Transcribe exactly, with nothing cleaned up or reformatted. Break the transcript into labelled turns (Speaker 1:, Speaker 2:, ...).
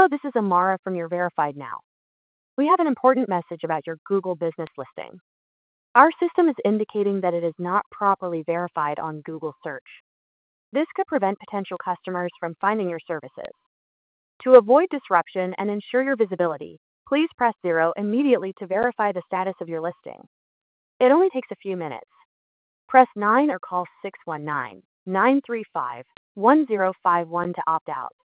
Speaker 1: Hello, this is Amara from your Verified Now. We have an important message about your Google business listing. Our system is indicating that it is not properly verified on Google search. This could prevent potential customers from finding your services. To avoid disruption and ensure your visibility, please press zero immediately to verify the status of your listing. It only takes a few minutes. Press nine or call six one nine, nine three five, one zero five one to opt out.